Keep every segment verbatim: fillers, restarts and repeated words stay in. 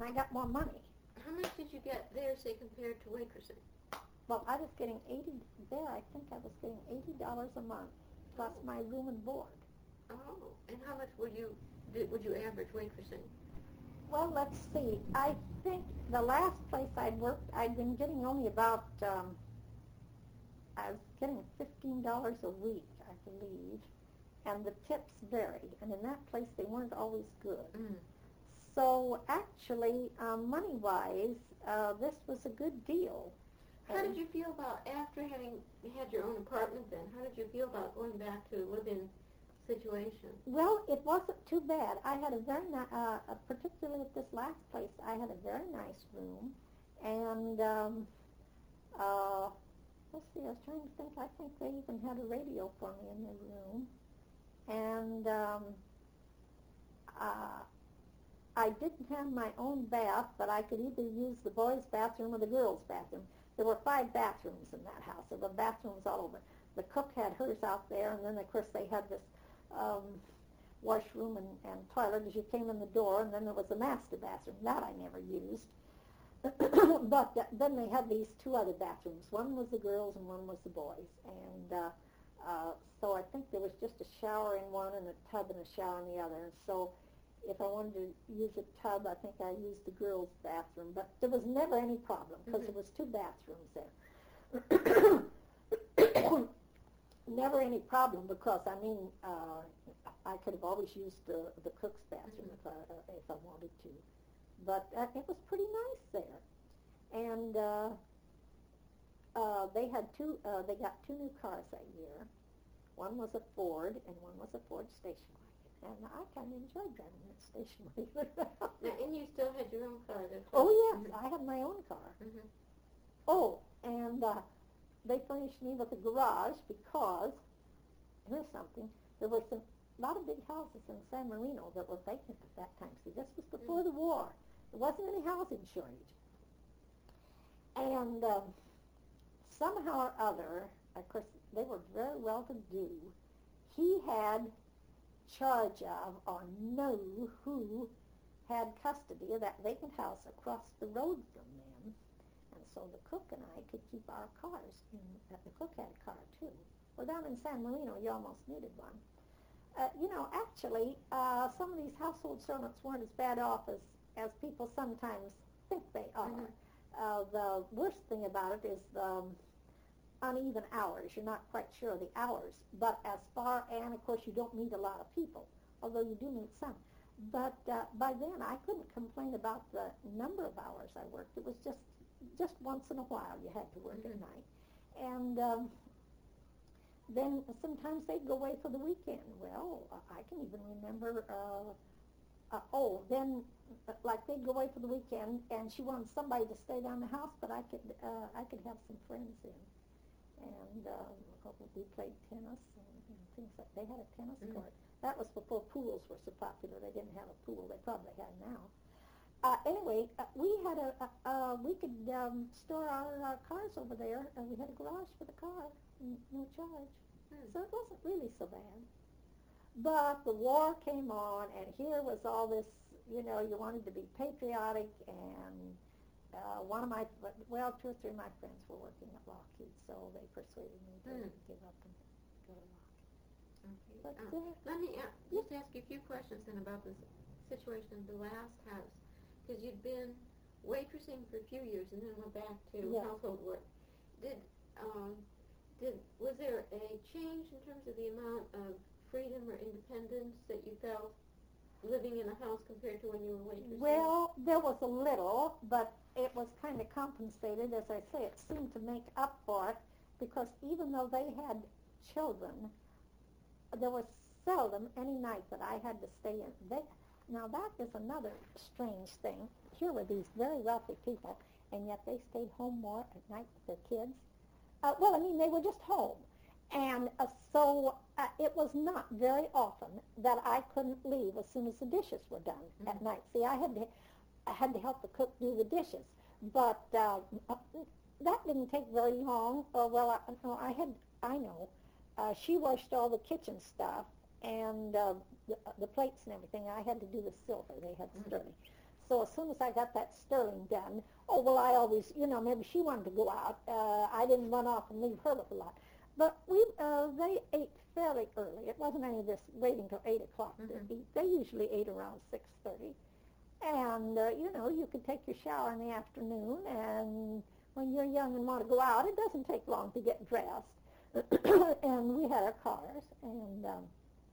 and I got more money. How much did you get there, say, compared to waitressing? Well, I was getting eighty there. I think I was getting eighty dollars a month plus Oh. my room and board. Oh, and how much would you did, would you average waitressing? Well, let's see. I think the last place I'd worked, I'd been getting only about, um, I was getting fifteen dollars a week, I believe, and the tips varied. And in that place, they weren't always good. Mm. So actually, um, money-wise, uh, this was a good deal. How did you feel about, after having had your own apartment then, how did you feel about going back to a live-in situation? Well, it wasn't too bad. I had a very nice, uh, uh, particularly at this last place, I had a very nice room. And, um, uh, let's see, I was trying to think, I think they even had a radio for me in the room. And, um, uh, I didn't have my own bath, but I could either use the boys' bathroom or the girls' bathroom. There were five bathrooms in that house. There were bathrooms all over. The cook had hers out there, and then, of course, they had this um, washroom and, and toilet as you came in the door, and then there was a master bathroom. That I never used. But th- then they had these two other bathrooms. One was the girls and one was the boys. And uh, uh, so I think there was just a shower in one and a tub and a shower in the other. And so if I wanted to use a tub, I think I used the girls' bathroom. But there was never any problem because Mm-hmm. there was two bathrooms there. Never any problem because, I mean, uh, I could have always used the, the cook's bathroom Mm-hmm. if, I, uh, if I wanted to. But uh, it was pretty nice there. And uh, uh, they had two, uh, they got two new cars that year. One was a Ford and one was a Ford station wagon. And I kind of enjoyed driving that station wagon. Now, and you still had your own car there? Oh, yes, Mm-hmm. I had my own car. Mm-hmm. Oh, and uh, they furnished me with a garage because, here's something, there were some a lot of big houses in San Marino that were vacant at that time. See, this was before Mm-hmm. the war. There wasn't any housing shortage. And um, somehow or other, of course, they were very well to do. He had charge of or knew who had custody of that vacant house across the road from them. And so the cook and I could keep our cars. In, uh, the cook had a car, too. Well, down in San Marino, you almost needed one. Uh, you know, actually, uh, some of these household servants weren't as bad off as, as people sometimes think they are. Mm-hmm. Uh, the worst thing about it is the um, uneven hours. You're not quite sure of the hours. But as far, and of course you don't meet a lot of people, although you do meet some. But uh, by then I couldn't complain about the number of hours I worked. It was just just once in a while you had to work Mm-hmm. at night. And um, then sometimes they'd go away for the weekend. Well, I can even remember, uh, uh, oh, then uh, like they'd go away for the weekend and she wanted somebody to stay down the house, but I could uh, I could have some friends in. And um, we played tennis and, and things like they had a tennis Mm-hmm. court. That was before pools were so popular. They didn't have a pool. They probably have now. Uh, anyway, uh, we had a, a uh, we could um, store our, our cars over there, and we had a garage for the car, n- no charge. Hmm. So it wasn't really so bad. But the war came on, and here was all this, you know, you wanted to be patriotic, and uh, one of my, well, two or three of my friends were working at Lockheed, so they persuaded me to Hmm. give up and go to Lockheed. Okay. But, Uh, uh, let me uh, just ask you a few questions then about this situation in the last house. Because you'd been waitressing for a few years and then went back to Yes. household work. Did um, did was there a change in terms of the amount of freedom or independence that you felt living in a house compared to when you were waitressing? Well, there was a little, but it was kind of compensated. As I say, it seemed to make up for it because even though they had children, there was seldom any night that I had to stay in. They, now that is another strange thing. Here were these very wealthy people, and yet they stayed home more at night with their kids. Uh, well, I mean, they were just home. And uh, so uh, it was not very often that I couldn't leave as soon as the dishes were done Mm-hmm. at night. See, I had to, I had to help the cook do the dishes, but uh, uh, that didn't take very long. Uh, well, I, no, I had, I know, uh, she washed all the kitchen stuff and uh, the, the plates and everything. I had to do the silver. They had Mm-hmm. sterling. So as soon as I got that Sterling done, oh, well, I always, you know, maybe she wanted to go out. Uh, I didn't run off and leave her with a lot. But we, uh, they ate fairly early. It wasn't any of this waiting till eight o'clock Mm-hmm. to eat. They usually ate around six thirty. And, uh, you know, you could take your shower in the afternoon, and when you're young and want to go out, it doesn't take long to get dressed. And we had our cars, and um,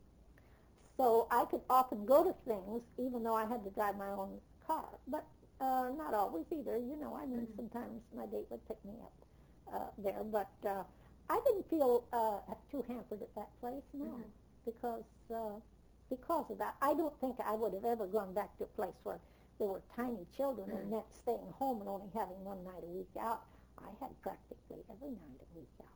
so I could often go to things even though I had to drive my own car. But uh, not always either, you know. I mean, Mm-hmm. sometimes my date would pick me up uh, there. But uh, I didn't feel uh, too hampered at that place, no, Mm-hmm. because uh, because of that. I don't think I would have ever gone back to a place where there were tiny children Mm-hmm. and then staying home and only having one night a week out. I had practically every night a week out.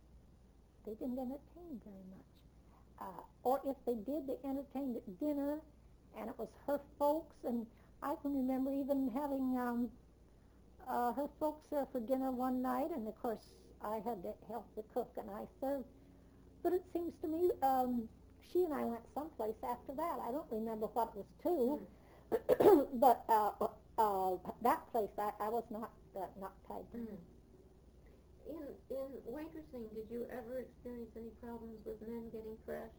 They didn't entertain very much. Uh, or if they did, they entertained at dinner, and it was her folks. And I can remember even having um, uh, her folks there for dinner one night, and of course I had to help the cook, and I served. But it seems to me um, she and I went someplace after that. I don't remember what it was to, mm-hmm. but uh, uh, that place I, I was not uh, not tied to. Mm-hmm. In in waitressing, did you ever experience any problems with men getting fresh?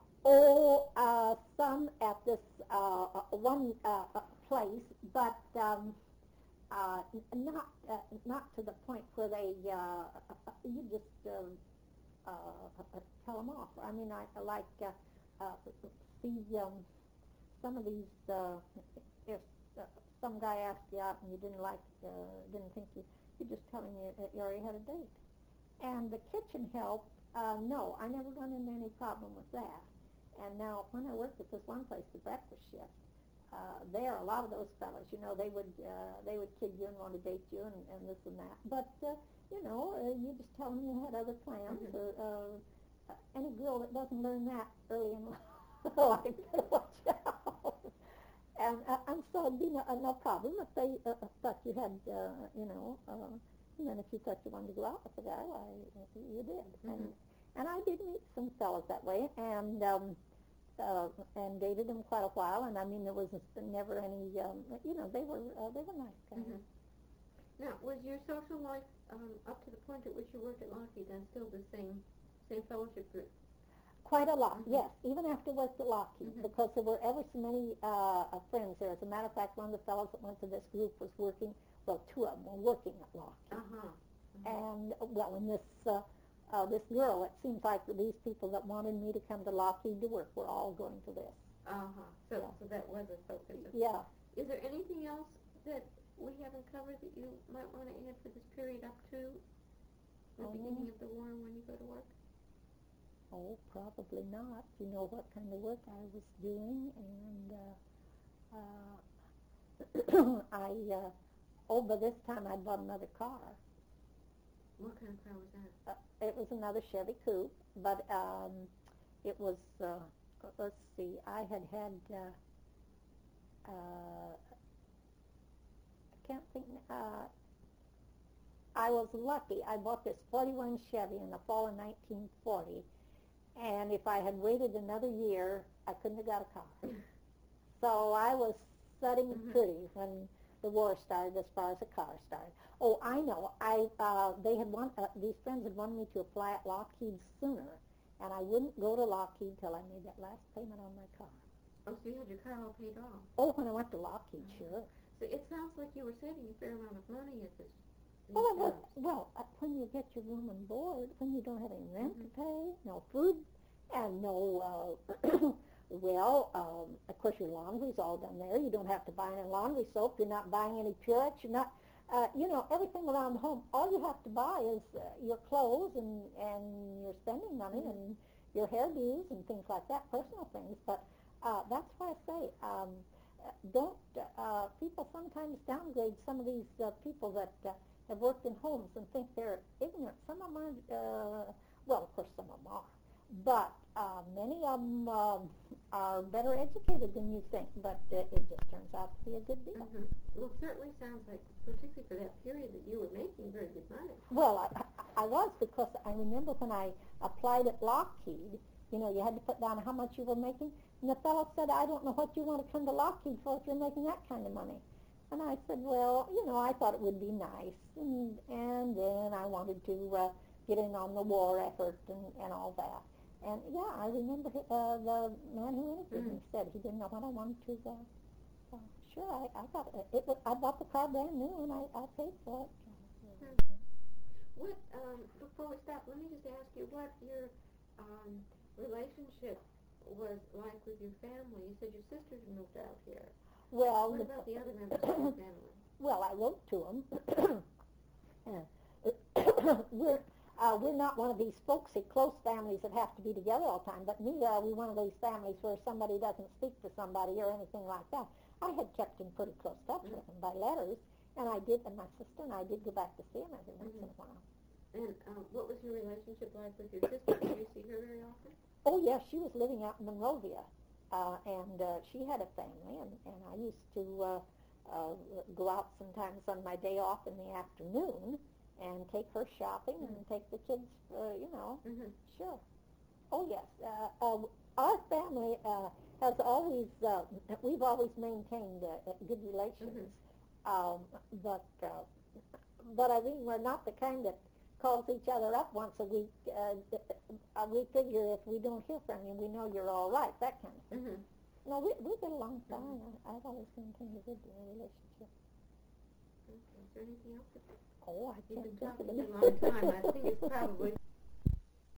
Oh, uh, some at this uh, one uh, place, but um, uh, not uh, not to the point where they uh, you just um, uh, tell them off. I mean, I like uh, uh, see um, some of these. Uh, if uh, some guy asked you out and you didn't like, uh, didn't think you, you're just telling you that you already had a date. And the kitchen help, uh, no, I never run into any problem with that. And now, when I worked at this one place, the breakfast shift, uh, there, a lot of those fellas, you know, they would uh, they would kid you and want to date you and, and this and that. But, uh, you know, uh, you just tell them you had other plans. Mm-hmm. Or uh, any girl that doesn't learn that early in life, better watch out. And, uh, and so it'd be no, uh, no problem if they uh, thought you had, uh, you know, uh, and then if you thought you wanted to go out with the guy, why, you did. Mm-hmm. And and I did meet some fellas that way, and um, uh, and dated them quite a while. And I mean, there was never any, um, you know, they were uh, they were nice guys. Mm-hmm. Now, was your social life um, up to the point at which you worked at Lockheed then still the same same fellowship group? Quite a lot, mm-hmm. yes. Even after I worked at Lockheed, mm-hmm. because there were ever so many uh, friends there. As a matter of fact, one of the fellows that went to this group was working. Well, two of them were working at Lockheed. Uh-huh. Mm-hmm. And well, and this uh, uh, this girl, it seems like these people that wanted me to come to Lockheed to work were all going to this. Uh-huh. So, yeah. so that was a focus. Of yeah. Is there anything else that we haven't covered that you might want to add for this period up to the um, beginning of the war and when you go to work? Oh, probably not. You know what kind of work I was doing, and uh, uh, I. Uh, oh, by this time I'd bought another car. What kind of car was that? Uh, it was another Chevy Coupe, but um, it was. Uh, let's see. I had had. Uh, uh, I can't think. Uh, I was lucky. I bought this forty-one Chevy in the fall of nineteen forty. And if I had waited another year, I couldn't have got a car. So I was setting mm-hmm. pretty when the war started, as far as the car started. Oh, I know. I uh, they had want, uh, these friends had wanted me to apply at Lockheed sooner, and I wouldn't go to Lockheed till I made that last payment on my car. Oh, so you had your car all paid off? Oh, when I went to Lockheed, mm-hmm. sure. So it sounds like you were saving a fair amount of money at this. Well, well, well uh, when you get your room and board, when you don't have any rent mm-hmm. to pay, no food, and no, uh, well, um, of course your laundry's all done there. You don't have to buy any laundry soap. You're not buying any Purex. You're not, uh, you know, everything around the home. All you have to buy is uh, your clothes and, and your spending money mm-hmm. and your hairdos and things like that, personal things. But uh, that's why I say, um, don't, uh, people sometimes downgrade some of these uh, people that uh, have worked in homes and think they're ignorant. Some of them are, uh, well, of course some of them are, but uh, many of them uh, are better educated than you think, but uh, it just turns out to be a good deal. Mm-hmm. Well, it certainly sounds like, particularly for that period, that you were making very good money. Well, I, I was, because I remember when I applied at Lockheed, You know, you had to put down how much you were making. And the fellow said, I don't know what you want to come to Lockheed for if you're making that kind of money. And I said, well, you know, I thought it would be nice. And, and then I wanted to uh, get in on the war effort and, and all that. And, yeah, I remember uh, the man who interviewed mm-hmm. me said he didn't know what I wanted to uh, so, sure, I, I got it. it was, I bought the car brand new, and I, I paid for it. Mm-hmm. What, um, before we stop, let me just ask you what your um, relationship was like with your family. You said your sisters moved out here. Well, what about the other members of your family? Well, I wrote to them. we're uh, we're not one of these folksy close families that have to be together all the time, but neither are we one of those families where somebody doesn't speak to somebody or anything like that. I had kept in pretty close touch mm-hmm. with them by letters, and I did, and my sister and I did go back to see them every once mm-hmm. in a while. And um, what was your relationship like with your sister? Did you see her very often? Oh, yes, she was living out in Monrovia. Uh, and uh, she had a family, and, and I used to uh, uh, go out sometimes on my day off in the afternoon and take her shopping mm-hmm. and take the kids, uh, you know, mm-hmm. sure. Oh, yes. Uh, uh, our family uh, has always, uh, we've always maintained uh, good relations. Mm-hmm. Um, but, uh, but I mean, we're not the kind that calls each other up once a week. Uh, uh, we figure if we don't hear from you, we know you're all right, that kind of thing. Mm-hmm. No, we, we get along fine. Mm-hmm. I, I've always maintained a good relationship. Okay. Is there anything else? Oh, I You've can't been think talking of a long time. I think it's probably